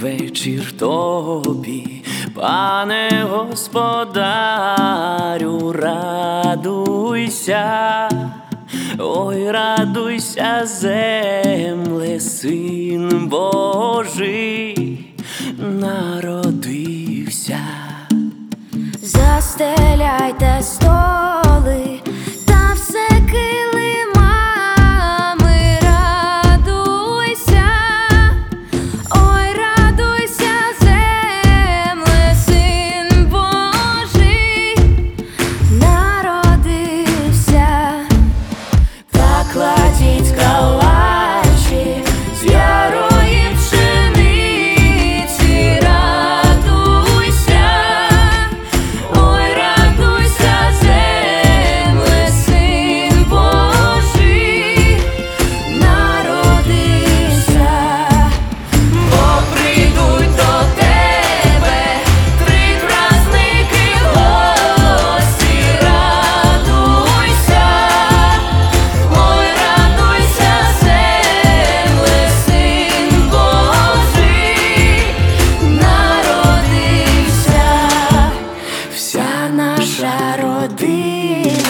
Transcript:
вечір тобі, пане господарю, радуйся, ой, радуйся, земле, Син Божий народився. Застеляйте столи та все килимами, радуйся, ой, радуйся, земле, Син Божий народився. Та кладіть калачі з ярої пшениці, радуйся, ой, радуйся, земле, Син Божий народився. Бо прийдуть до тебе три праздники гості, радуйся, ой, радуйся, земле, Син Божий народився. Вся наша родина